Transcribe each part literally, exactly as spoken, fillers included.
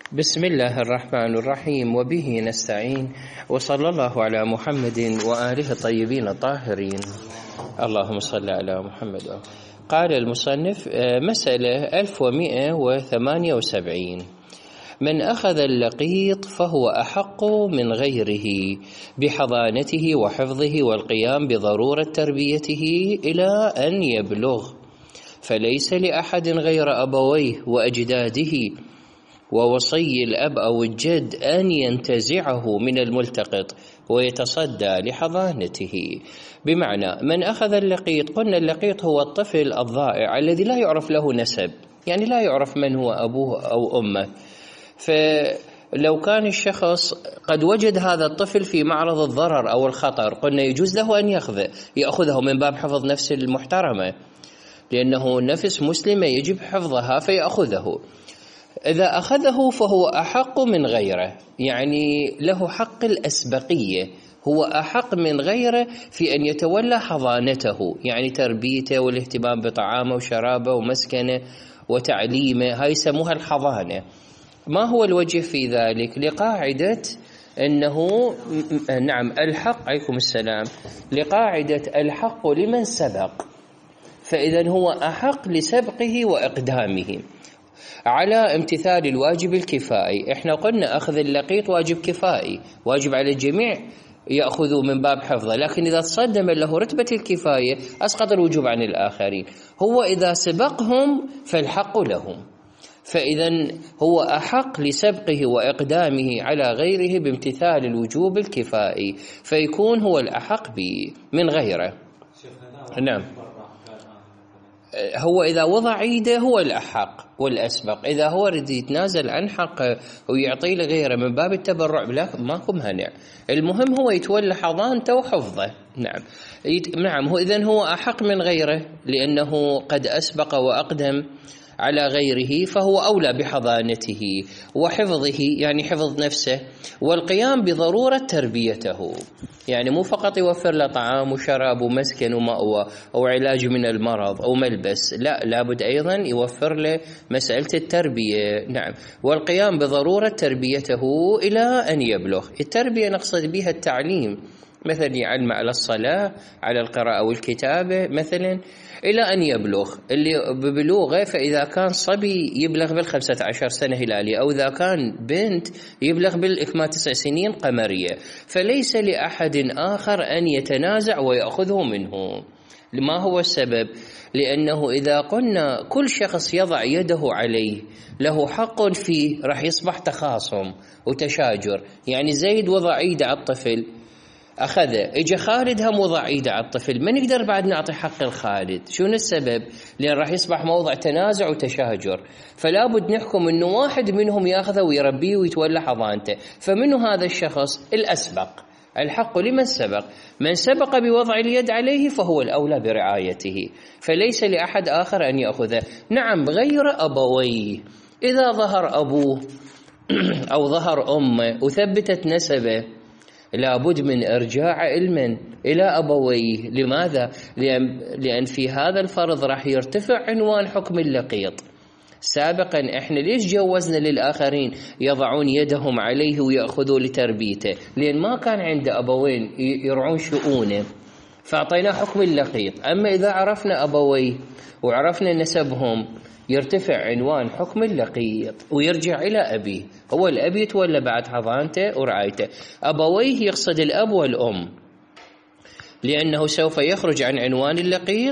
بسم الله الرحمن الرحيم، وبه نستعين، وصلى الله على محمد وآله الطيبين الطاهرين. اللهم صل على محمد. قال المصنف: مسألة ألف ومئة وثمانية وسبعين: من أخذ اللقيط فهو أحق من غيره بحضانته وحفظه والقيام بضرورة تربيته إلى أن يبلغ، فليس لأحد غير أبويه وأجداده ووصي الأب أو الجد أن ينتزعه من الملتقط ويتصدى لحضانته. بمعنى من أخذ اللقيط، قلنا اللقيط هو الطفل الضائع الذي لا يعرف له نسب، يعني لا يعرف من هو أبوه أو أمه. فلو كان الشخص قد وجد هذا الطفل في معرض الضرر أو الخطر، قلنا يجوز له أن يأخذه يأخذه من باب حفظ نفس المحترمة، لأنه نفس مسلمة يجب حفظها فيأخذه. إذا أخذه فهو أحق من غيره، يعني له حق الأسبقية، هو أحق من غيره في أن يتولى حضانته، يعني تربيته والاهتمام بطعامه وشرابه ومسكنه وتعليمه، هاي يسموها الحضانة. ما هو الوجه في ذلك؟ لقاعدة أنه نعم الحق، عليكم السلام، لقاعدة الحق لمن سبق، فإذا هو أحق لسبقه وإقدامه على امتثال الواجب الكفائي. احنا قلنا أخذ اللقيط واجب كفائي، واجب على الجميع يأخذوا من باب حفظه، لكن إذا تصدم له رتبة الكفاية أسقط الوجوب عن الآخرين. هو إذا سبقهم فالحق لهم، فإذا هو أحق لسبقه وإقدامه على غيره بامتثال الوجوب الكفائي، فيكون هو الأحق به من غيره. نعم، هو إذا وضع عيده هو الأحق والأسبق، إذا هو رد يتنازل عن حقه ويعطيه لغيره من باب التبرع بلا ماكو مانع، المهم هو يتولى حضانته وحفظه. نعم يت... نعم هو إذن هو أحق من غيره لأنه قد أسبق وأقدم على غيره، فهو أولى بحضانته وحفظه، يعني حفظ نفسه، والقيام بضرورة تربيته، يعني مو فقط يوفر له طعام وشراب ومسكن ومأوى أو علاج من المرض أو ملبس، لا، لابد أيضا يوفر له مسألة التربية. نعم، والقيام بضرورة تربيته إلى أن يبلغ. التربية نقصد بها التعليم، مثلا يعلم على الصلاة، على القراءة والكتابة مثلا، إلى أن يبلغ. اللي ببلوغه فإذا كان صبي يبلغ بالخمسة عشر سنة هلالية، أو إذا كان بنت يبلغ بالإكمال تسع سنين قمرية، فليس لأحد آخر أن يتنازع ويأخذه منه. لما هو السبب؟ لأنه إذا قلنا كل شخص يضع يده عليه له حق فيه، راح يصبح تخاصم وتشاجر. يعني زيد وضع يده على الطفل أخذه، إجا خالد هم وضع إيده على الطفل، ما نقدر بعد نعطي حق الخالد. شنو السبب؟ لأن راح يصبح موضع تنازع وتشاجر، فلا بد نحكم أنه واحد منهم يأخذه ويربيه ويتولى حضانته. فمنه هذا الشخص الأسبق، الحق لمن سبق، من سبق بوضع اليد عليه فهو الأولى برعايته، فليس لأحد آخر أن يأخذه. نعم، غير أبويه، إذا ظهر أبوه أو ظهر أمه وثبتت نسبه لابد من إرجاع علما إلى أبويه. لماذا؟ لأن, لأن في هذا الفرض راح يرتفع عنوان حكم اللقيط. سابقا إحنا ليش جوزنا للآخرين يضعون يدهم عليه ويأخذوا لتربيته؟ لأن ما كان عنده أبوين يرعون شؤونه فأعطينا حكم اللقيط. أما إذا عرفنا أبويه وعرفنا نسبهم يرتفع عنوان حكم اللقيط ويرجع إلى أبيه، هو الأب يتولى بعد حضانته ورعايته. أبويه يقصد الأب والأم، لأنه سوف يخرج عن عنوان اللقيط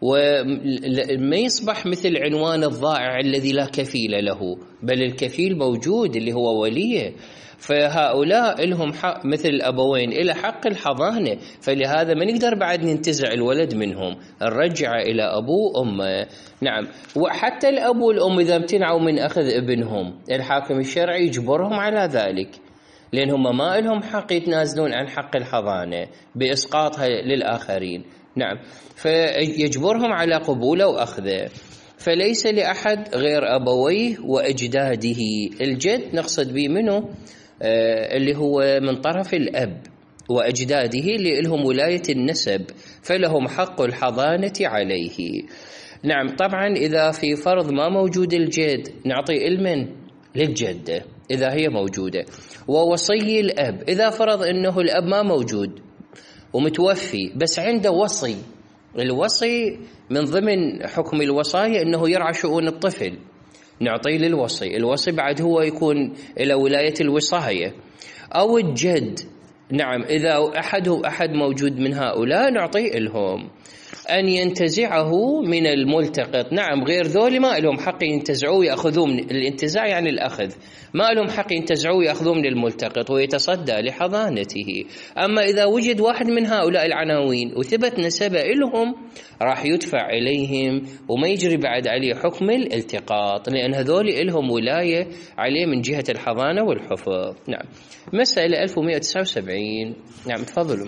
وما يصبح مثل عنوان الضائع الذي لا كفيل له، بل الكفيل موجود اللي هو وليه. فهؤلاء لهم حق مثل الأبوين إلى حق الحضانة، فلهذا ما نقدر بعد ننتزع الولد منهم، نرجع إلى أبوه وأمه. نعم، وحتى الأب والأم إذا امتنعوا من أخذ ابنهم، الحاكم الشرعي يجبرهم على ذلك، لأنهم ما لهم حق يتنازلون عن حق الحضانة بإسقاطها للآخرين. نعم، فيجبرهم على قبوله وأخذه. فليس لأحد غير أبويه وأجداده. الجد نقصد به منه آه اللي هو من طرف الأب، وأجداده اللي لهم ولاية النسب، فلهم حق الحضانة عليه. نعم، طبعا إذا في فرض ما موجود الجد نعطي المن للجدة، إذا هي موجودة، ووصي الأب إذا فرض أنه الأب ما موجود ومتوفي بس عنده وصي. الوصي من ضمن حكم الوصايا أنه يرعى شؤون الطفل، نعطيه للوصي. الوصي بعد هو يكون إلى ولاية الوصاية. أو الجد، نعم، إذا أحد أحد موجود من هؤلاء نعطيه لهم. أن ينتزعه من الملتقط، نعم، غير ذولي ما لهم حق ينتزعوه ويأخذوه من الانتزاع، يعني الأخذ، ما لهم حق ينتزعوه ويأخذوه من الملتقط ويتصدى لحضانته. أما إذا وجد واحد من هؤلاء العناوين وثبت نسبه لهم راح يدفع إليهم وما يجري بعد عليه حكم الالتقاط، لأن هذول لهم ولاية عليه من جهة الحضانة والحفظ. نعم. مسألة ألف ومئة وتسعة وسبعين. نعم تفضلوا.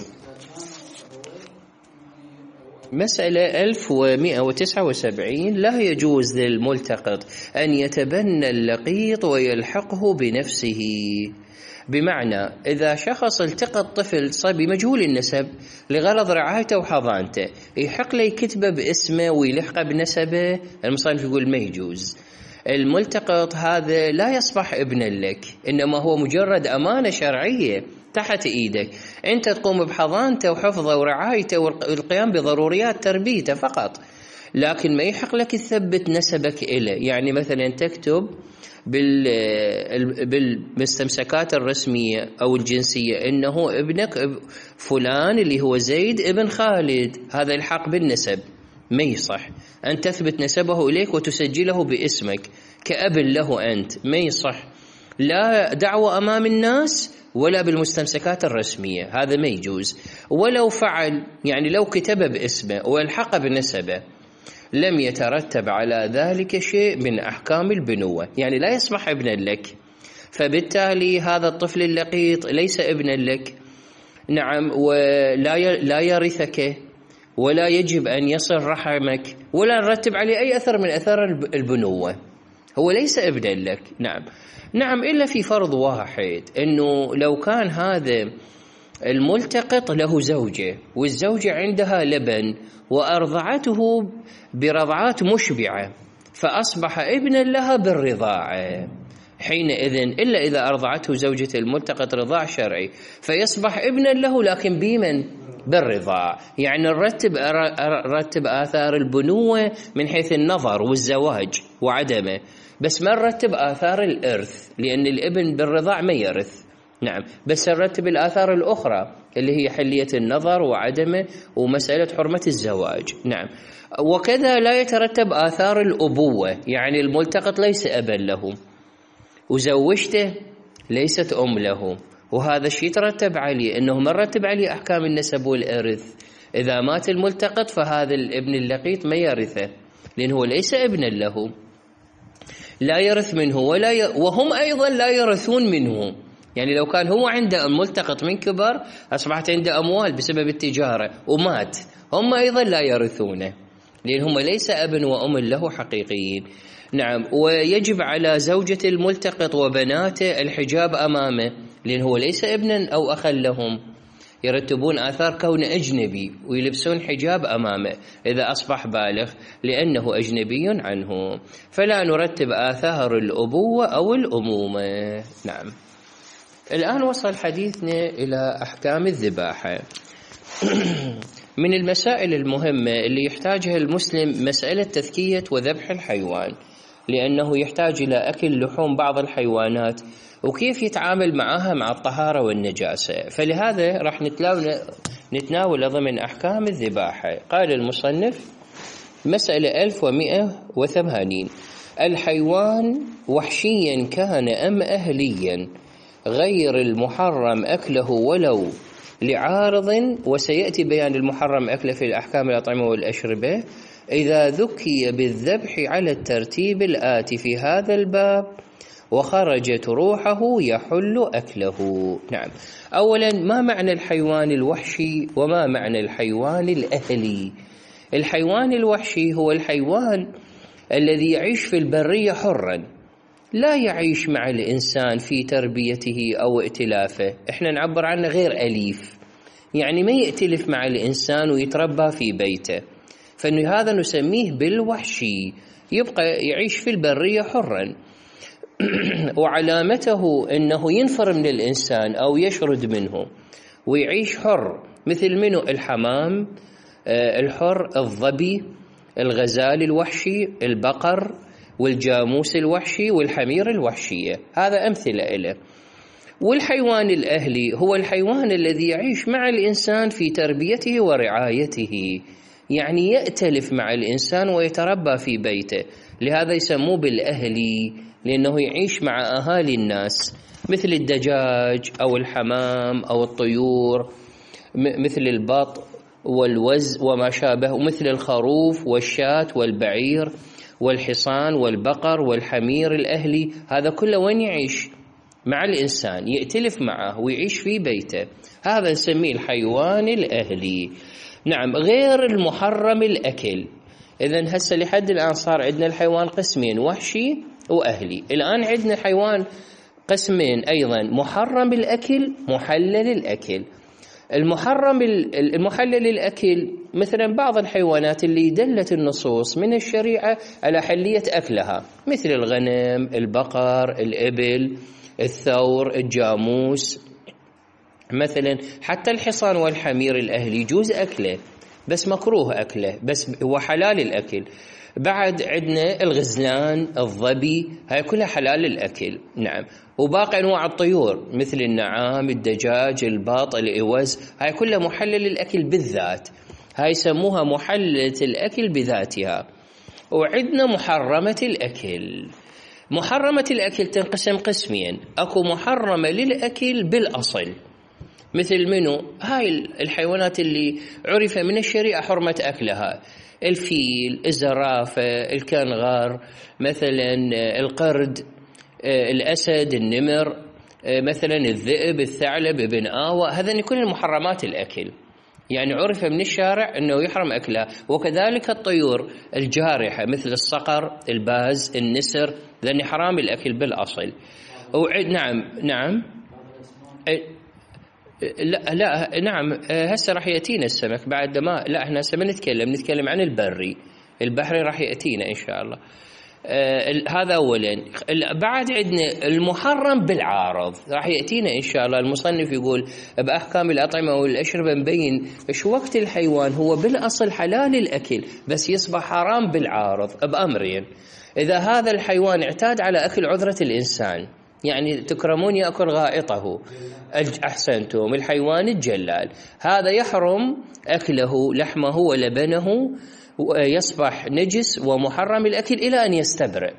مسألة ألف ومئة وتسعة وسبعين: لا يجوز للملتقط أن يتبنى اللقيط ويلحقه بنفسه. بمعنى إذا شخص التقط طفل صبي مجهول النسب لغرض رعايته وحضانته يحق له يكتبه باسمه ويلحقه بنسبه، المصنف يقول ما يجوز. الملتقط هذا لا يصبح ابنا لك، إنما هو مجرد أمانة شرعية تحت إيدك، أنت تقوم بحضانته وحفظه ورعايته والقيام بضروريات تربيته فقط، لكن ما يحق لك تثبت نسبك إليه. يعني مثلا تكتب بالمستمسكات الرسمية أو الجنسية إنه ابنك فلان اللي هو زيد ابن خالد، هذا الحق بالنسب، ما يصح أن تثبت نسبه إليك وتسجله باسمك كأب له أنت، ما يصح، لا دعوة أمام الناس ولا بالمستمسكات الرسمية، هذا ما يجوز. ولو فعل، يعني لو كتب باسمه والحق بنسبه، لم يترتب على ذلك شيء من أحكام البنوة، يعني لا يصبح ابنا لك، فبالتالي هذا الطفل اللقيط ليس ابنا لك، نعم، ولا لا يرثك ولا يجب أن يصل رحمك ولا نرتب عليه أي أثر من أثار البنوة، هو ليس ابنا لك. نعم نعم إلا في فرض واحد، أنه لو كان هذا الملتقط له زوجة والزوجة عندها لبن وأرضعته برضعات مشبعة فأصبح ابنا لها بالرضاعة، حينئذ إلا إذا أرضعته زوجة الملتقط رضاع شرعي فيصبح ابنا له، لكن بمن؟ بالرضاع. يعني نرتب رتب آثار البنوة من حيث النظر والزواج وعدمه، بس ما نرتب آثار الإرث، لأن الابن بالرضاع ما يرث. نعم، بس نرتب الآثار الأخرى اللي هي حلية النظر وعدمه ومسألة حرمة الزواج. نعم، وكذا لا يترتب آثار الأبوة، يعني الملتقط ليس أبا له وزوجته ليست أم له، وهذا الشيء ترتب عليه أنه ما رتب عليه أحكام النسب والإرث. إذا مات الملتقط فهذا الابن اللقيط ما يرثه، لأنه ليس ابنا له، لا يرث منه ولا ي... وهم أيضا لا يرثون منه. يعني لو كان هو عنده ملتقط من كبر أصبحت عنده أموال بسبب التجارة ومات، هم أيضا لا يرثونه، لأنهم ليس أب وأم له حقيقيين. نعم، ويجب على زوجة الملتقط وبناته الحجاب أمامه، لأنه ليس ابنا أو أخا لهم، يرتبون آثار كون أجنبي ويلبسون حجاب أمامه إذا أصبح بالغ لأنه أجنبي عنه، فلا نرتب آثار الأبوة أو الأمومة. نعم، الآن وصل حديثنا إلى أحكام الذباحة. من المسائل المهمة اللي يحتاجها المسلم مسألة تذكية وذبح الحيوان، لأنه يحتاج إلى أكل لحوم بعض الحيوانات وكيف يتعامل معها مع الطهارة والنجاسة، فلهذا راح نتناول ضمن أحكام الذباحة. قال المصنف: مسألة ألف ومئة وثمانين: الحيوان وحشيا كان أم أهليا غير المحرم أكله ولو لعارض، وسيأتي بيان المحرم أكله في الأحكام الأطعمة والأشربة، إذا ذكي بالذبح على الترتيب الآتي في هذا الباب وخرجت روحه يحل أكله. نعم، أولا ما معنى الحيوان الوحشي وما معنى الحيوان الأهلي؟ الحيوان الوحشي هو الحيوان الذي يعيش في البرية حرا، لا يعيش مع الإنسان في تربيته أو ائتلافه، إحنا نعبر عنه غير أليف، يعني ما يأتلف مع الإنسان ويتربى في بيته، فهذا نسميه بالوحشي، يبقى يعيش في البرية حرا. وعلامته أنه ينفر من الإنسان أو يشرد منه ويعيش حر، مثل منه الحمام الحر، الظبي، الغزال الوحشي، البقر والجاموس الوحشي والحمير الوحشية، هذا أمثلة له. والحيوان الأهلي هو الحيوان الذي يعيش مع الإنسان في تربيته ورعايته، يعني يأتلف مع الإنسان ويتربى في بيته، لهذا يسموه بالأهلي، لأنه يعيش مع أهالي الناس، مثل الدجاج أو الحمام أو الطيور، مثل البط والوز وما شابه، ومثل الخروف والشاة والبعير والحصان والبقر والحمير الأهلي، هذا كله وين يعيش؟ مع الإنسان، يأتلف معه ويعيش في بيته، هذا نسميه الحيوان الأهلي. نعم، غير المحرم الأكل. إذن هسه لحد الآن صار عندنا الحيوان قسمين، وحشي وأهلي. الآن عندنا حيوان قسمين أيضا، محرم الأكل، محلل الأكل. المحرم المحلل الأكل مثلا بعض الحيوانات اللي دلت النصوص من الشريعة على حلية أكلها، مثل الغنم، البقر، الإبل، الثور، الجاموس مثلا. حتى الحصان والحمير الأهلي يجوز أكله بس مكروه أكله، بس هو حلال الأكل. بعد عندنا الغزلان، الظبي، هاي كلها حلال الأكل. نعم، وباقي أنواع الطيور مثل النعام، الدجاج، البط، الإوز، هاي كلها محلل الأكل بالذات، هاي يسموها محللة الأكل بذاتها. وعندنا محرمة الأكل. محرمة الأكل تنقسم قسمين، أكو محرمة للأكل بالأصل، مثل منو؟ هاي الحيوانات اللي عرف من الشريعة حرمة أكلها، الفيل، الزرافة، الكنغر مثلا، القرد، الأسد، النمر مثلا، الذئب، الثعلب، ابن آوى، هذين كل محرمات الأكل، يعني عرف من الشارع أنه يحرم أكلها. وكذلك الطيور الجارحة مثل الصقر، الباز، النسر، لأن حرام الأكل بالأصل. نعم نعم لا لا نعم هسه راح يأتينا السمك بعد ما، لا احنا هسه ما نتكلم نتكلم عن البري، البحري راح يأتينا إن شاء الله. آه هذا أولا. بعد عندنا المحرم بالعارض، راح يأتينا إن شاء الله. المصنف يقول بأحكام الأطعمة والأشربة مبين إيش وقت الحيوان هو بالأصل حلال الأكل بس يصبح حرام بالعارض بأمرين. إذا هذا الحيوان اعتاد على أكل عذرة الإنسان، يعني تكرمون يأكل غائطه، أحسنتم، الحيوان الجلال، هذا يحرم أكله لحمه ولبنه، يصبح نجس ومحرم الأكل إلى أن يستبرئ.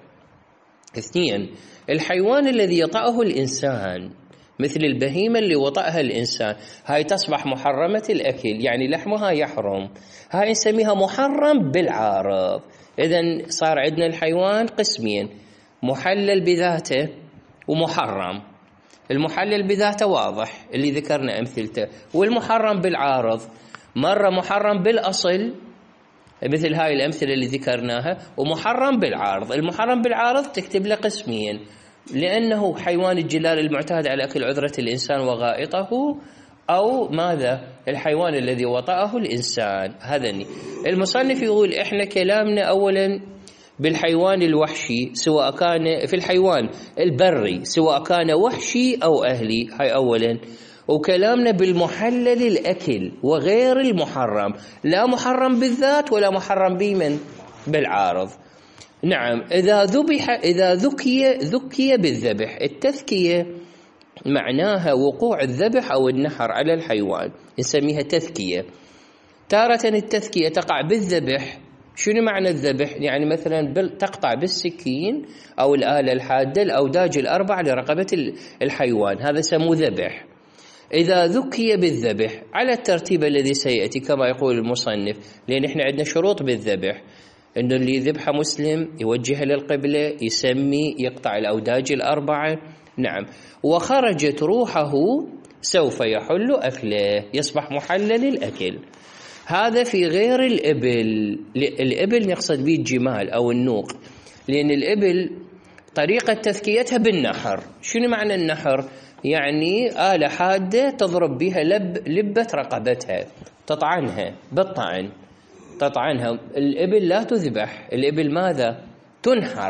اثنين، الحيوان الذي يطأه الإنسان مثل البهيمة اللي وطأها الإنسان، هاي تصبح محرمة الأكل، يعني لحمها يحرم، هاي نسميها محرم بالعارض. إذن صار عندنا الحيوان قسمين، محلل بذاته ومحرم. المحلل بذاته واضح اللي ذكرنا أمثلته، والمحرم بالعارض مرة محرم بالأصل مثل هاي الأمثلة اللي ذكرناها، ومحرم بالعارض. المحرم بالعارض تكتب له قسمين، لأنه حيوان الجلال المعتاد على أكل عذرة الإنسان وغائطه، أو ماذا؟ الحيوان الذي وطأه الإنسان. هذا المصنف يقول إحنا كلامنا أولا بالحيوان الوحشي، سواء كان في الحيوان البري سواء كان وحشي أو أهلي، هاي أولا. وكلامنا بالمحلل الأكل وغير المحرم، لا محرم بالذات ولا محرم بمن بالعارض. نعم، إذا ذبح إذا ذكي ذكي بالذبح. التذكية معناها وقوع الذبح أو النحر على الحيوان، نسميها تذكية. تارة التذكية تقع بالذبح. شنو معنى الذبح؟ يعني مثلا تقطع بالسكين أو الآلة الحادة الأوداج الأربع لرقبة الحيوان، هذا سموه ذبح. إذا ذكي بالذبح على الترتيب الذي سيأتي كما يقول المصنف، لأن إحنا عندنا شروط بالذبح، إنه اللي ذبح مسلم يوجه للقبلة، يسمي، يقطع الأوداج الأربعة. نعم، وخرجت روحه سوف يحل أكله، يصبح محلل الأكل. هذا في غير الإبل. الإبل يقصد به الجمال أو النوق، لأن الإبل طريقة تذكيتها بالنحر. شنو معنى النحر؟ يعني آلة حادة تضرب بها لب لبة رقبتها، تطعنها بالطعن، تطعنها. الإبل لا تذبح، الإبل ماذا؟ تنحر.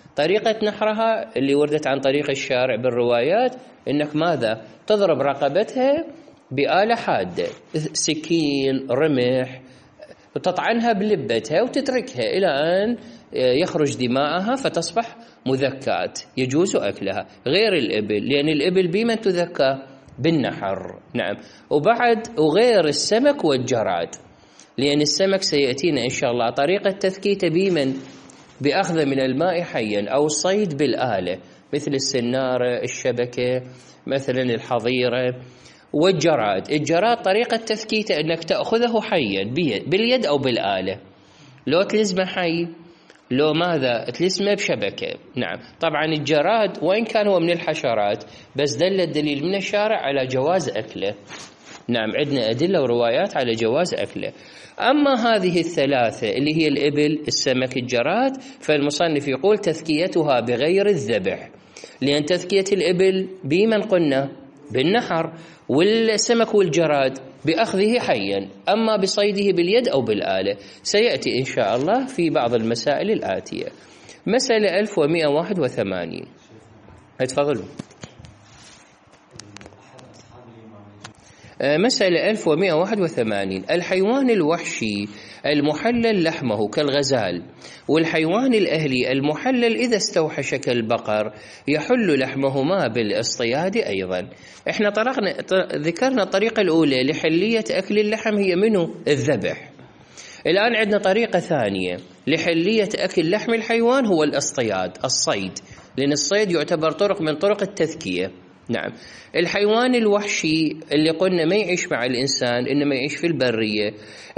طريقة نحرها اللي وردت عن طريق الشارع بالروايات إنك ماذا؟ تضرب رقبتها بآلة حادة، سكين، رمح، وتطعنها بلبتها وتتركها إلى أن يخرج دماءها فتصبح مذكاة يجوز أكلها، غير الإبل، لأن الإبل بمن تذكى؟ بالنحر. نعم. وبعد وغير السمك والجراد، لأن السمك سيأتينا إن شاء الله طريقة تذكيته بمن؟ بأخذ من الماء حيا، أو الصيد بالآلة مثل السنارة، الشبكة، مثلا الحظيرة. والجراد، الجراد طريقة تذكيته أنك تأخذه حيا باليد أو بالآلة، لو تلزمه حي، لو ماذا تلزمه بشبكة. نعم. طبعا الجراد وإن كان هو من الحشرات بس دل الدليل من الشارع على جواز أكله. نعم، عندنا أدلة وروايات على جواز أكله. أما هذه الثلاثة اللي هي الإبل، السمك، الجراد، فالمصنف يقول تذكيتها بغير الذبح، لأن تذكية الإبل بمن قلنا؟ بالنحر، والسمك والجراد بأخذه حيا، أما بصيده باليد أو بالآلة سيأتي إن شاء الله في بعض المسائل الآتية. مسألة ألف ومئة وواحد وثمانين. اتفضلوا. مسألة ألف ومئة وواحد وثمانين. الحيوان الوحشي المحلل لحمه كالغزال، والحيوان الأهلي المحلل إذا استوحش كالبقر يحل لحمهما بالاصطياد أيضا. احنا طرقنا ذكرنا الطريقة الأولى لحلية أكل اللحم هي منه؟ الذبح. الآن عندنا طريقة ثانية لحلية أكل لحم الحيوان، هو الاصطياد، الصيد، لأن الصيد يعتبر طرق من طرق التذكية. نعم. الحيوان الوحشي اللي قلنا ما يعيش مع الإنسان إنما يعيش في البرية،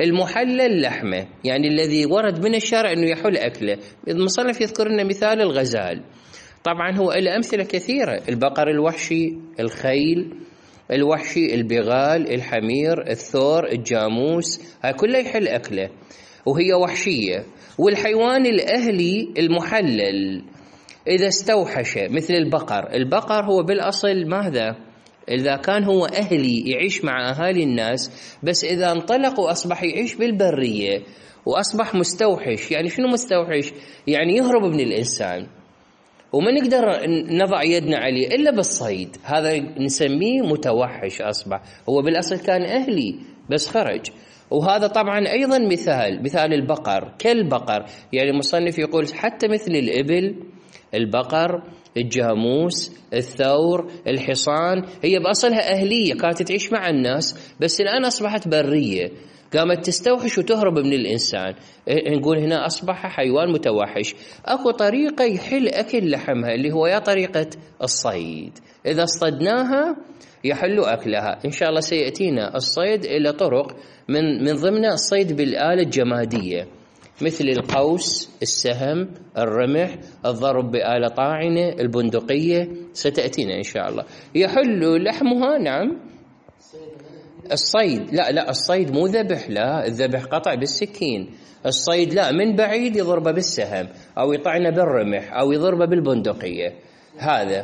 المحلل لحمه، يعني الذي ورد من الشارع أنه يحل أكله. المصنف يذكر لنا مثال الغزال، طبعا هو له أمثلة كثيرة، البقر الوحشي، الخيل الوحشي، البغال، الحمير، الثور، الجاموس، هاي كلها يحل أكله وهي وحشية. والحيوان الأهلي المحلل إذا استوحش مثل البقر، البقر هو بالأصل ماذا؟ إذا كان هو أهلي يعيش مع أهالي الناس، بس إذا انطلق وأصبح يعيش بالبرية وأصبح مستوحش. يعني شنو مستوحش؟ يعني يهرب من الإنسان وما نقدر نضع يدنا عليه إلا بالصيد، هذا نسميه متوحش أصبح. هو بالأصل كان أهلي بس خرج. وهذا طبعا أيضا مثال مثال البقر كالبقر، يعني المصنف يقول حتى مثل الإبل، البقر، الجاموس، الثور، الحصان، هي بأصلها أهلية كانت تعيش مع الناس، بس الآن أصبحت برية، قامت تستوحش وتهرب من الإنسان، نقول هنا أصبح حيوان متوحش. أكو طريقة يحل أكل لحمها اللي هو يا طريقة الصيد، إذا اصطدناها يحل أكلها. إن شاء الله سيأتينا الصيد إلى طرق، من من ضمنها الصيد بالآلة الجمادية مثل القوس، السهم، الرمح، الضرب بآلة طاعنة، البندقية، ستأتينا إن شاء الله. يحل لحمها. نعم. الصيد لا لا الصيد مو ذبح، لا، الذبح قطع بالسكين، الصيد لا، من بعيد يضربه بالسهم أو يطعنه بالرمح أو يضربه بالبندقية. هذا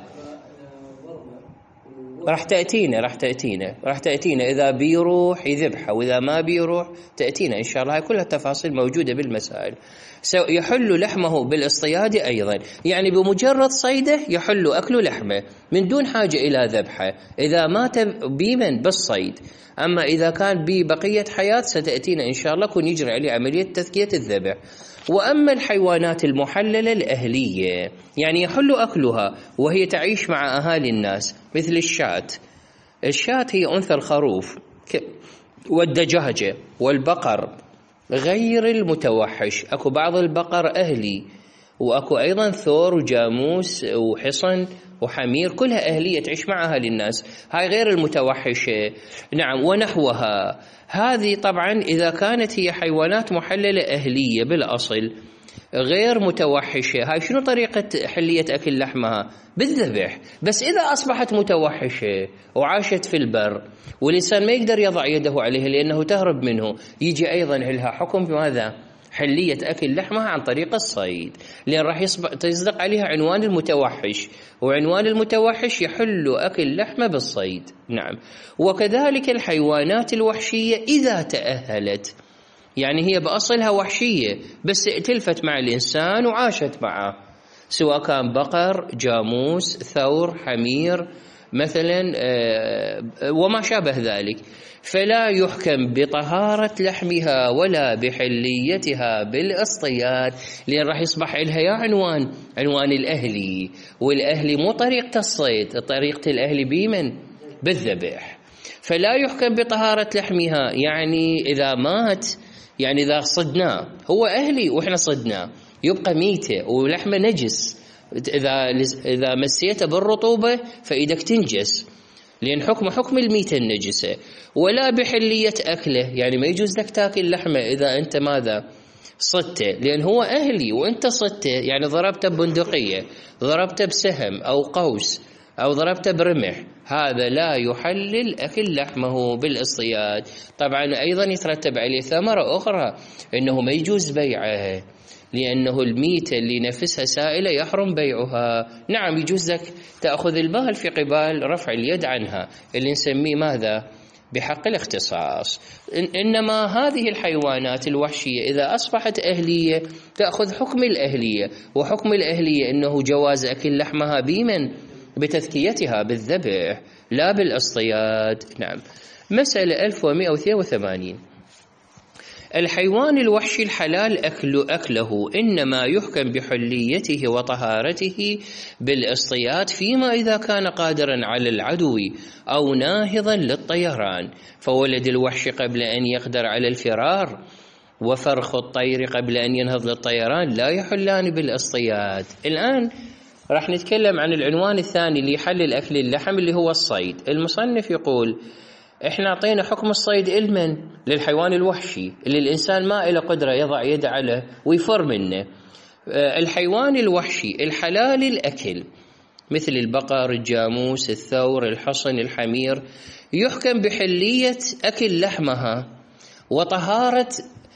راح تأتينا راح تأتينا راح تأتينا إذا بيروح يذبحه وإذا ما بيروح تأتينا إن شاء الله. هاي كلها التفاصيل موجودة بالمسائل. يحل لحمه بالاصطياد أيضا، يعني بمجرد صيده يحل أكل لحمه من دون حاجة إلى ذبحه إذا مات بمن؟ بالصيد. أما إذا كان ببقية حياة ستأتينا إن شاء الله كون يجري عليه عملية تذكية الذبح. وأما الحيوانات المحللة الأهلية يعني يحل أكلها وهي تعيش مع أهالي الناس، مثل الشاة. الشاة هي أنثى الخروف، والدجاجة والبقر غير المتوحش. أكو بعض البقر أهلي، وأكو أيضا ثور وجاموس وحصن وحمير، كلها أهلية تعيش مع أهالي الناس، هاي غير المتوحشة. نعم. ونحوها، هذه طبعا إذا كانت هي حيوانات محللة أهلية بالأصل غير متوحشة، هاي شنو طريقة حلية أكل لحمها؟ بالذبح. بس إذا أصبحت متوحشة وعاشت في البر والإنسان ما يقدر يضع يده عليها لأنه تهرب منه، يجي أيضا لها حكم بماذا؟ حلية أكل لحمها عن طريق الصيد، لأن راح يصدق عليها عنوان المتوحش، وعنوان المتوحش يحل أكل لحمه بالصيد. نعم. وكذلك الحيوانات الوحشية إذا تأهلت، يعني هي بأصلها وحشية بس ائتلفت مع الإنسان وعاشت معه، سواء كان بقر، جاموس، ثور، حمير مثلا وما شابه ذلك، فلا يحكم بطهارة لحمها ولا بحليتها بالاصطياد، لأن راح يصبح لها يا عنوان عنوان الأهلي، والأهلي مو طريقة الصيد، طريقة الأهلي بمن؟ بالذبح. فلا يحكم بطهارة لحمها، يعني إذا مات، يعني إذا صدناه هو أهلي وإحنا صدناه يبقى ميتة ولحمة نجس، إذا إذا مسيته بالرطوبة فإيدك تنجس، لأن حكم حكم الميتة النجسة. ولا بحلية أكله، يعني ما يجوز لك تاكل لحمة إذا أنت ماذا؟ صدته، لأن هو أهلي وأنت صدته، يعني ضربته ببندقية، ضربته بسهم أو قوس أو ضربته برمح، هذا لا يحلل أكل لحمه بالاصطياد. طبعا أيضا يترتب عليه ثمرة أخرى، أنه ما يجوز بيعه، لأنه الميتة اللي نفسها سائلة يحرم بيعها. نعم يجوز لك تأخذ المال في قبال رفع اليد عنها، اللي نسميه ماذا؟ بحق الاختصاص. إنما هذه الحيوانات الوحشية إذا أصبحت أهلية تأخذ حكم الأهلية، وحكم الأهلية أنه جواز أكل لحمها بمن؟ بتذكيتها بالذبح لا بالاصطياد. نعم. مسألة ألف ومئة واثنين وثمانين. الحيوان الوحشي الحلال أكل أكله إنما يحكم بحليته وطهارته بالاصطياد، فيما إذا كان قادرا على العدو أو ناهضا للطيران، فولد الوحش قبل أن يقدر على الفرار وفرخ الطير قبل أن ينهض للطيران لا يحلان بالاصطياد. الآن راح نتكلم عن العنوان الثاني اللي يحلل أكل اللحم اللي هو الصيد. المصنف يقول احنا اعطينا حكم الصيد المن؟ للحيوان الوحشي اللي الانسان ما له قدره يضع يده عليه ويفر منه. الحيوان الوحشي الحلال الاكل مثل البقر، الجاموس، الثور، الحصن، الحمير، يحكم بحليه اكل لحمها وطهاره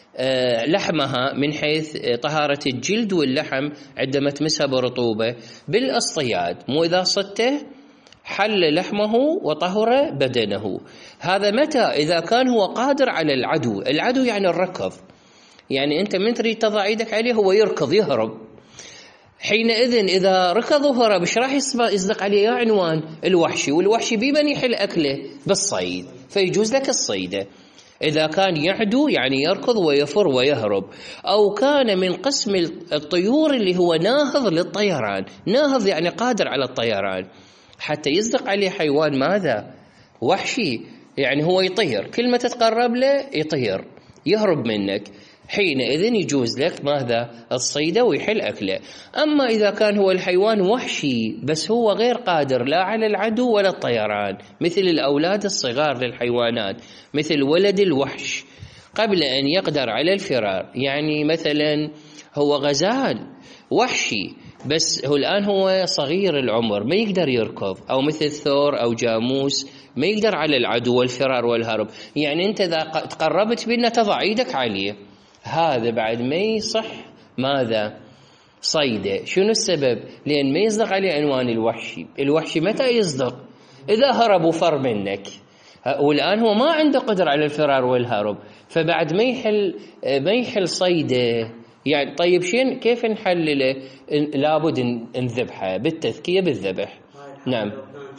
لحمها من حيث طهاره الجلد واللحم عندما تمسها برطوبه بالاصطياد، مو اذا صدته حل لحمه وطهر بدنه. هذا متى؟ إذا كان هو قادر على العدو. العدو يعني الركض، يعني أنت من تريد تضع يدك عليه هو يركض يهرب، حينئذ إذا ركض وهرب إيش راح يصدق عليه؟ يا عنوان الوحشي، والوحشي بمن يحل أكله؟ بالصيد، فيجوز لك الصيد. إذا كان يعدو يعني يركض ويفر ويهرب، أو كان من قسم الطيور اللي هو ناهض للطيران، ناهض يعني قادر على الطيران، حتى يصدق عليه حيوان ماذا؟ وحشي، يعني هو يطير، كل ما تتقرب له يطير يهرب منك، حينئذ يجوز لك ماذا؟ الصيد ويحل أكله. أما إذا كان هو الحيوان وحشي بس هو غير قادر لا على العدو ولا الطيران، مثل الأولاد الصغار للحيوانات، مثل ولد الوحش قبل أن يقدر على الفرار، يعني مثلا هو غزال وحشي بس هو الآن هو صغير العمر ما يقدر يركض، أو مثل ثور أو جاموس ما يقدر على العدو والفرار والهرب، يعني أنت إذا تقربت بنا تضع يدك عليه، هذا بعد ما يصح ماذا؟ صيده. شنو السبب؟ لأن ما يصدق عليه عنوان الوحشي. الوحشي متى يصدق؟ إذا هرب وفر منك، والآن هو ما عنده قدر على الفرار والهرب، فبعد ما يحل ما يحل صيده. يعني طيب شين كيف نحلله؟ لابد نذبحه بالتذكية بالذبح. نعم.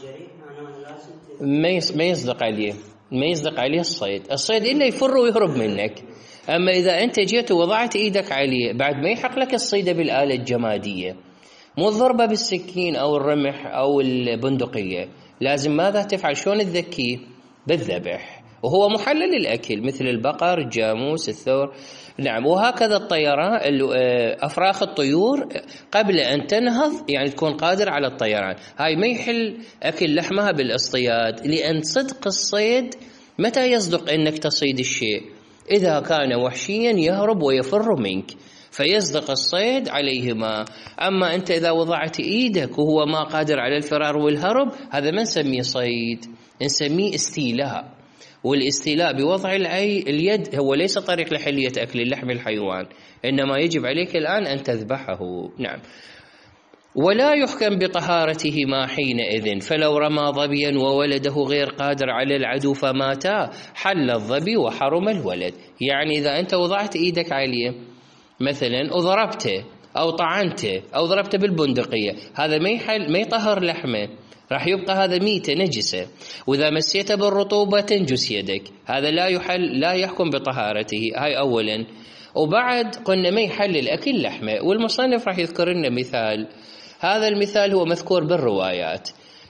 ما يصدق عليه ما يصدق عليه الصيد الصيد إلا يفر ويهرب منك. أما إذا أنت جيت ووضعت إيدك عليه بعد ما يحق لك الصيد بالآلة الجمادية، مو الضربة بالسكين أو الرمح أو البندقية، لازم ماذا تفعل؟ شلون تذكيه؟ بالذبح، وهو محلل الأكل مثل البقر، الجاموس، الثور. نعم. وهكذا الطيران، أفراخ الطيور قبل أن تنهض يعني تكون قادر على الطيران، هاي ما يحل أكل لحمها بالاصطياد، لأن صدق الصيد متى يصدق أنك تصيد الشيء؟ إذا كان وحشيا يهرب ويفر منك، فيصدق الصيد عليهما. أما أنت إذا وضعت إيدك وهو ما قادر على الفرار والهرب، هذا ما نسميه صيد، نسميه استيلاء. والاستيلاء بوضع اليد هو ليس طريق لحلية أكل لحم الحيوان، إنما يجب عليك الآن أن تذبحه. نعم. ولا يحكم بطهارتهما حينئذ، فلو رمى ظبيا وولده غير قادر على العدو فماتا حل الظبي وحرم الولد. يعني إذا أنت وضعت إيدك عليه مثلا وضربته أو طعنته أو ضربته بالبندقية، هذا ما يحل ما يطهر لحمه، راح يبقى هذا ميتة نجسة. وإذا مسيته بالرطوبة تنجس يدك، هذا لا يحل لا يحكم بطهارته. هاي أولا. وبعد قلنا ما يحل الأكل لحمه. والمصنف راح يذكر لنا مثال، هذا المثال هو مذكور بالروايات.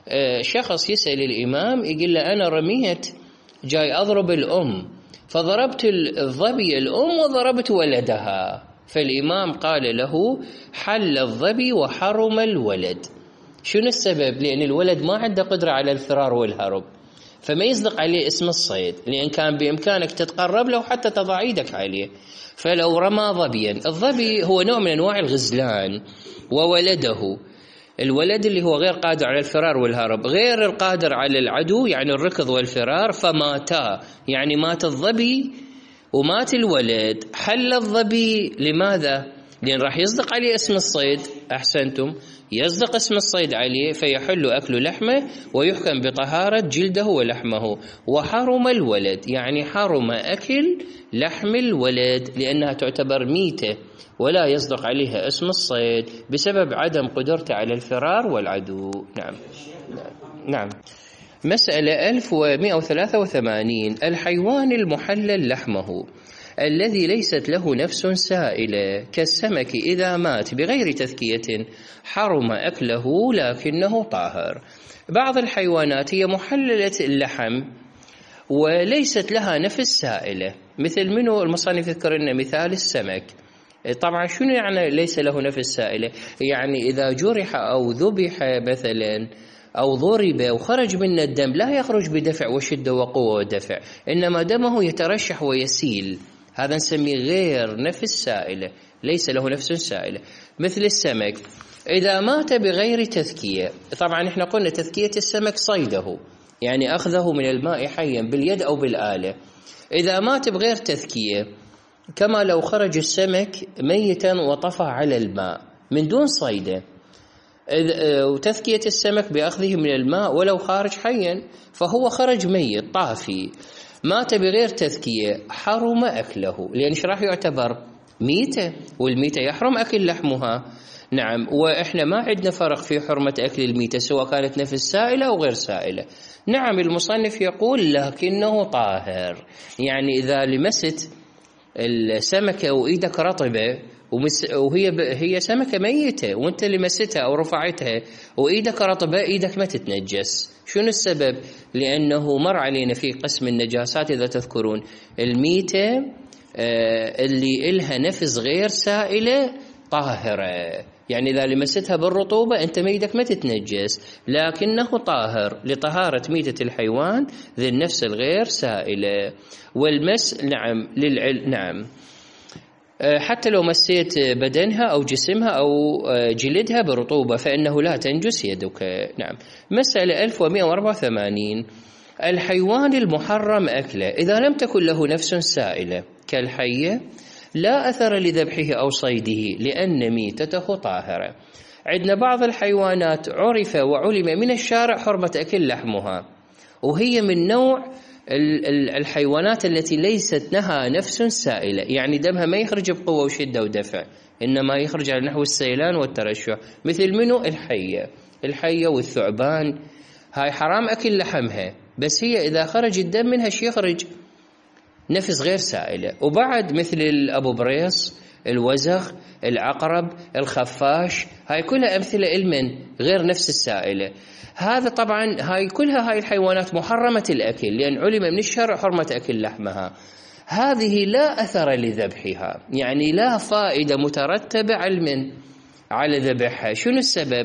شخص يسأل الإمام يقول له أنا رميت جاي أضرب الأم، فضربت الظبي الأم وضربت ولدها، فالإمام قال له حل الظبي وحرم الولد. شنو السبب؟ لأن الولد ما عنده قدرة على الفرار والهرب، فما يصدق عليه اسم الصيد، لأن كان بإمكانك تتقرب له حتى تضع ايدك عليه. فلو رمى ظبيا، الظبي هو نوع من أنواع الغزلان، وولده الولد اللي هو غير قادر على الفرار والهرب، غير القادر على العدو يعني الركض والفرار، فماتا يعني مات الظبي ومات الولد. حل الظبي لماذا؟ لأن راح يصدق عليه اسم الصيد. أحسنتم، يصدق اسم الصيد عليه فيحل أكل لحمه ويحكم بطهارة جلده ولحمه. وحرم الولد يعني حرم أكل لحم الولد لأنها تعتبر ميتة ولا يصدق عليها اسم الصيد بسبب عدم قدرته على الفرار والعدو. نعم نعم. مسألة ألف ومئة وثلاثة وثمانين. الحيوان المحلل لحمه الذي ليست له نفس سائلة كالسمك إذا مات بغير تذكية حرم أكله لكنه طاهر. بعض الحيوانات هي محللة اللحم وليست لها نفس سائلة، مثل منه المصنف يذكر لنا مثال السمك. طبعا شنو يعني ليس له نفس سائلة؟ يعني إذا جرح أو ذبح مثلا أو ضرب وخرج منه الدم لا يخرج بدفع وشدة وقوة ودفع، إنما دمه يترشح ويسيل، هذا نسميه غير نفس سائلة، ليس له نفس سائلة. مثل السمك إذا مات بغير تذكية، طبعا احنا قلنا تذكية السمك صيده يعني أخذه من الماء حيا باليد أو بالآلة. إذا مات بغير تذكية كما لو خرج السمك ميتا وطفى على الماء من دون صيده، وتذكية السمك بأخذه من الماء ولو خارج حيا فهو خرج ميت طافي. مات بغير تذكية حرم أكله، لأن ايش راح يعتبر ميتة، والميتة يحرم أكل لحمها. نعم. وإحنا ما عندنا فرق في حرمة أكل الميتة سواء كانت نفس سائلة أو غير سائلة. نعم. المصنف يقول لكنه طاهر، يعني إذا لمست السمكة وإيدك رطبة وهي هي سمكة ميتة وانت لمستها أو رفعتها وإيدك رطبة، إيدك ما تتنجس. شنو السبب؟ لأنه مر علينا في قسم النجاسات إذا تذكرون الميتة اللي إلها نفس غير سائلة طاهرة، يعني إذا لمستها بالرطوبة أنت ميدك ما تتنجس، لكنه طاهر لطهارة ميتة الحيوان ذي النفس الغير سائلة. والمس نعم للعل نعم حتى لو مسيت بدنها أو جسمها أو جلدها برطوبة فإنه لا تنجس يدك. نعم. مسألة ألف ومئة وأربعة وثمانين. الحيوان المحرم أكله إذا لم تكن له نفس سائلة كالحية لا أثر لذبحه أو صيده لأن ميتته طاهرة. عندنا بعض الحيوانات عرف وعلم من الشارع حرمة أكل لحمها، وهي من نوع الحيوانات التي ليست لها نفس سائلة، يعني دمها ما يخرج بقوة وشدة ودفع، إنما يخرج على نحو السيلان والترشح، مثل منه الحية. الحية والثعبان هاي حرام أكل لحمها، بس هي إذا خرج الدم منها شي يخرج نفس غير سائلة. وبعد مثل الأبو بريص، الوزغ، العقرب، الخفاش، هاي كلها أمثلة إلمن غير نفس السائلة. هذا طبعا هاي كلها هاي الحيوانات محرمة الأكل لأن علم من الشرع حرمة أكل لحمها. هذه لا أثر لذبحها، يعني لا فائدة مترتبة علما على ذبحها. شنو السبب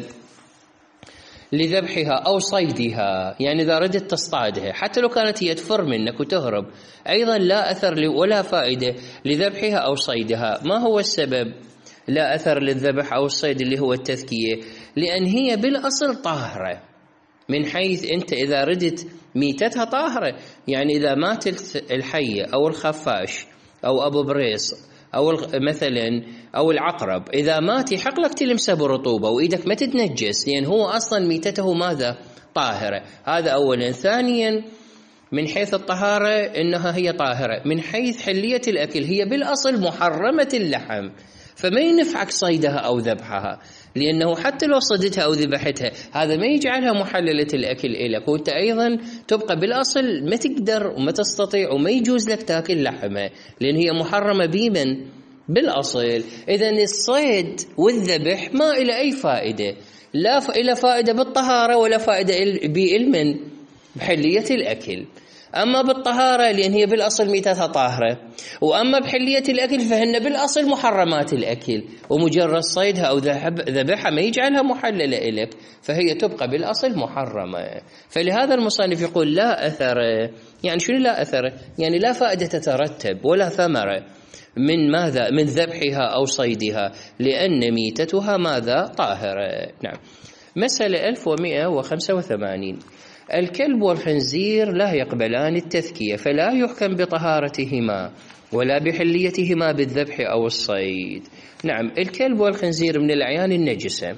لذبحها أو صيدها؟ يعني إذا ردت تصطادها حتى لو كانت هي تفر منك وتهرب أيضا لا أثر ولا فائدة لذبحها أو صيدها. ما هو السبب لا أثر للذبح أو الصيد اللي هو التذكية؟ لأن هي بالأصل طاهرة، من حيث أنت إذا ردت ميتتها طاهرة. يعني إذا ماتت الحية أو الخفاش أو أبو بريص أو مثلا أو العقرب، إذا مات يحق لك تلمسه برطوبة وإيدك ما تتنجس لأن هو أصلا ميتته ماذا؟ طاهرة. هذا أولا. ثانيا من حيث الطهارة إنها هي طاهرة، من حيث حلية الأكل هي بالأصل محرمة اللحم، فما ينفعك صيدها أو ذبحها، لأنه حتى لو صدتها أو ذبحتها هذا ما يجعلها محللة الأكل إلك، وأنت أيضا تبقى بالأصل ما تقدر وما تستطيع وما يجوز لك تأكل لحمة، لأن هي محرمة بمن؟ بالأصل. إذن الصيد والذبح ما إلى أي فائدة، لا إلى فائدة بالطهارة ولا فائدة بالمن؟ بحلية الأكل. أما بالطهارة لأن هي بالأصل ميتتها طاهرة، وأما بحلية الأكل فهن بالأصل محرمات الأكل، ومجرد صيدها أو ذبحها ما يجعلها محللة إلك، فهي تبقى بالأصل محرمة. فلهذا المصنف يقول لا أثر. يعني شنو لا أثر؟ يعني لا فائدة تترتب ولا ثمرة من ماذا؟ من ذبحها أو صيدها، لأن ميتتها ماذا؟ طاهرة. نعم. مسألة ألف ومئة وخمسة وثمانين. الكلب والخنزير لا يقبلان التذكية، فلا يحكم بطهارتهما ولا بحليتهما بالذبح أو الصيد. نعم. الكلب والخنزير من الأعيان النجسة،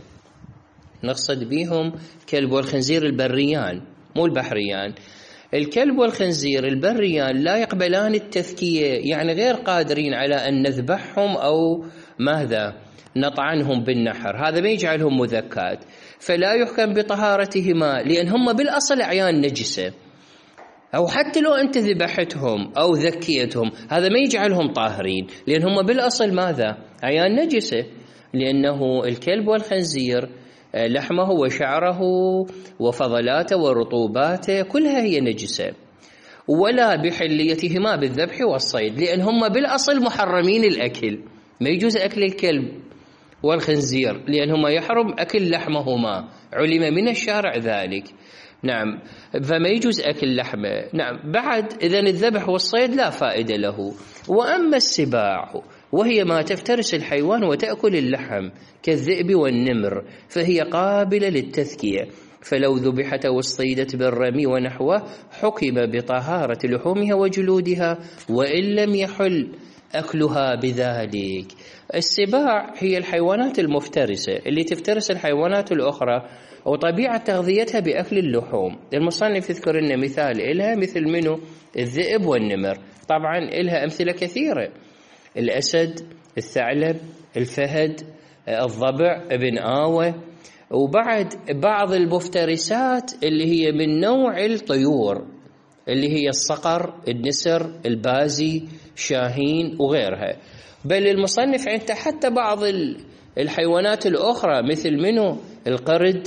نقصد بهم الكلب والخنزير البريان مو البحريان. الكلب والخنزير البريان لا يقبلان التذكية، يعني غير قادرين على أن نذبحهم أو ماذا؟ نطعنهم بالنحر، هذا ما يجعلهم مذكات، فلا يحكم بطهارتهما لأن هم بالأصل أعيان نجسة، أو حتى لو أنت ذبحتهم أو ذكيتهم هذا ما يجعلهم طاهرين، لأن هم بالأصل ماذا؟ أعيان نجسة، لأنه الكلب والخنزير لحمه وشعره وفضلاته ورطوباته كلها هي نجسة. ولا بحليتهما بالذبح والصيد، لأن هم بالأصل محرمين الأكل، ما يجوز أكل الكلب والخنزير لأنهما يحرم أكل لحمهما، علم من الشارع ذلك. نعم. فما يجوز أكل لحمه. نعم. بعد إذن الذبح والصيد لا فائدة له. وأما السباع وهي ما تفترس الحيوان وتأكل اللحم كالذئب والنمر فهي قابلة للتذكية، فلو ذبحت واصطيدت بالرمي ونحوه حكم بطهارة لحومها وجلودها وإن لم يحل أكلها بذلك. السباع هي الحيوانات المفترسة اللي تفترس الحيوانات الأخرى، وطبيعة تغذيتها بأكل اللحوم. المصنف يذكر لنا مثال إلها مثل منه؟ الذئب والنمر. طبعا إلها أمثلة كثيرة، الأسد، الثعلب، الفهد، الضبع، ابن آوة، وبعد بعض المفترسات اللي هي من نوع الطيور اللي هي الصقر، النسر، البازي، شاهين وغيرها. بل المصنف عنده حتى بعض الحيوانات الأخرى مثل منه؟ القرد،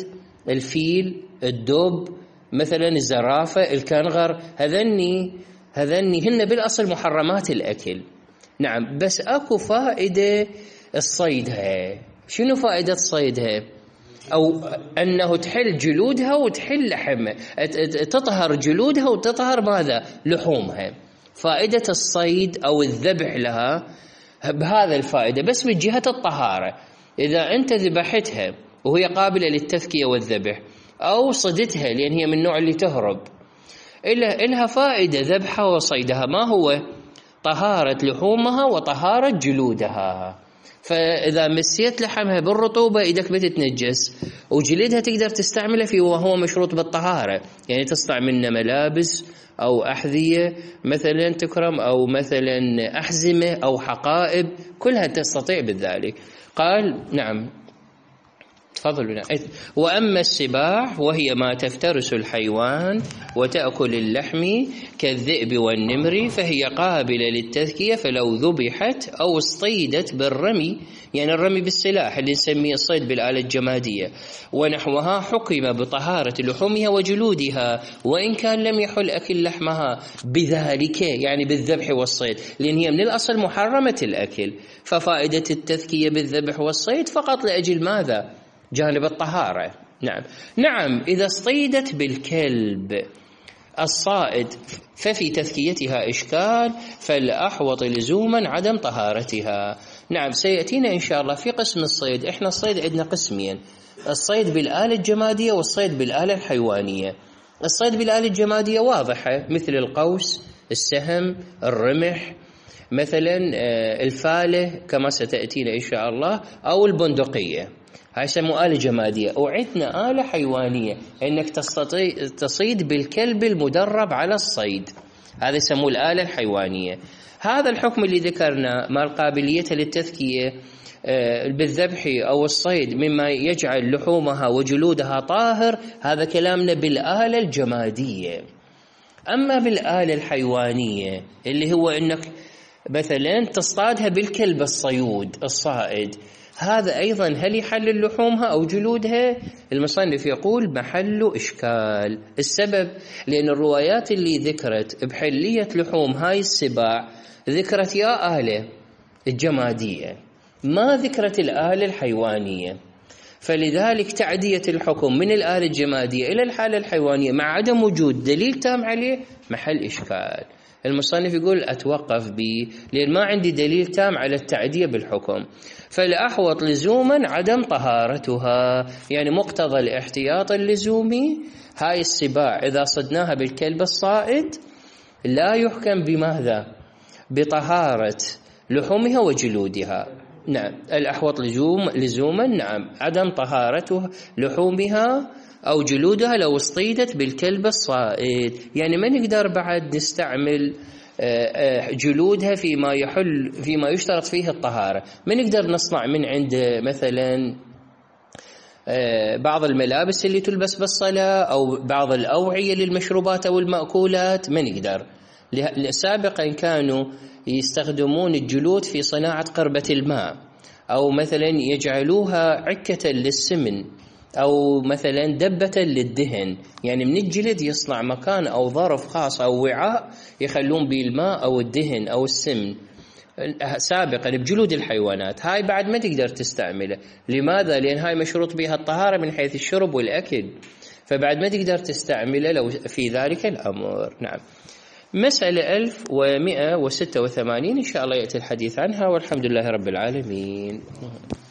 الفيل، الدب، مثلا الزرافة، الكنغر، هذني هذني هن بالأصل محرمات الأكل. نعم. بس أكو فائدة الصيدها. شنو فائدة صيدها؟ أو أنه تحل جلودها وتحل لحمها، تطهر جلودها وتطهر ماذا؟ لحومها. فائدة الصيد أو الذبح لها بهذا الفائدة، بس من جهة الطهارة. إذا أنت ذبحتها وهي قابلة للتذكية والذبح، أو صدتها لأن هي من النوع اللي تهرب، إلها فائدة ذبحها وصيدها، ما هو؟ طهارة لحومها وطهارة جلودها. فإذا مسيت لحمها بالرطوبة إيدك بتتنجس، وجلدها تقدر تستعمله فيه وهو مشروط بالطهارة، يعني تصنع منه ملابس أو أحذية مثلا تكرم، أو مثلا أحزمة أو حقائب، كلها تستطيع بذلك. قال نعم. تفضلوا. وأما السباع وهي ما تفترس الحيوان وتأكل اللحم كالذئب والنمر فهي قابلة للتذكية، فلو ذبحت أو اصطيدت بالرمي، يعني الرمي بالسلاح اللي نسميه الصيد بالآلة الجمادية ونحوها، حكم بطهارة لحومها وجلودها وإن كان لم يحل أكل لحمها بذلك، يعني بالذبح والصيد، لأن هي من الأصل محرمة الأكل. ففائدة التذكية بالذبح والصيد فقط لأجل ماذا؟ جانب الطهارة. نعم. نعم. إذا اصطيدت بالكلب الصائد ففي تذكيتها إشكال، فالأحوط لزوما عدم طهارتها. نعم. سيأتينا إن شاء الله في قسم الصيد. إحنا الصيد عندنا قسمين، الصيد بالآلة الجمادية والصيد بالآلة الحيوانية. الصيد بالآلة الجمادية واضحة، مثل القوس، السهم، الرمح، مثلا الفالة كما ستأتينا إن شاء الله، أو البندقية، هاي يسموها آلة جمادية. وعندنا آلة حيوانية، إنك تستطيع تصيد بالكلب المدرب على الصيد، هذا يسموه الآلة الحيوانية. هذا الحكم اللي ذكرنا مال قابليته للتذكية بالذبح أو الصيد مما يجعل لحومها وجلودها طاهر، هذا كلامنا بالآلة الجمادية. أما بالآلة الحيوانية اللي هو أنك مثلا تصطادها بالكلب الصيود الصائد، هذا أيضا هل يحلل لحومها أو جلودها؟ المصنف يقول محل إشكال. السبب لأن الروايات اللي ذكرت بحلية لحوم هاي السباع ذكرت يا آلة الجمادية، ما ذكرت الآلة الحيوانية، فلذلك تعدية الحكم من الآلة الجمادية إلى الحالة الحيوانية مع عدم وجود دليل تام عليه محل إشكال. المصنف يقول أتوقف به لأن ما عندي دليل تام على التعدية بالحكم، فالأحوط لزوما عدم طهارتها، يعني مقتضى الاحتياط اللزومي هاي السباع إذا صدناها بالكلب الصائد لا يحكم بماذا؟ بطهارة لحومها وجلودها. نعم الأحوط لزوم لزوما نعم عدم طهارته لحومها أو جلودها لو اصطيدت بالكلب الصائد، يعني ما نقدر بعد نستعمل جلودها فيما يحل فيما يشترط فيه الطهارة. ما نقدر نصنع من عند مثلا بعض الملابس اللي تلبس بالصلاة أو بعض الأوعية للمشروبات أو المأكولات، ما نقدر. سابقا كانوا يستخدمون الجلود في صناعة قربة الماء، أو مثلا يجعلوها عكة للسمن، أو مثلا دبة للدهن، يعني من الجلد يصنع مكان أو ظرف خاص أو وعاء يخلون به الماء أو الدهن أو السمن سابقا بجلود الحيوانات. هاي بعد ما تقدر تستعمله. لماذا؟ لأن هاي مشروط بها الطهارة من حيث الشرب والأكل، فبعد ما تقدر تستعمله لو في ذلك الأمر. نعم. مسألة ألف ومئة وستة وثمانين إن شاء الله يأتي الحديث عنها، والحمد لله رب العالمين.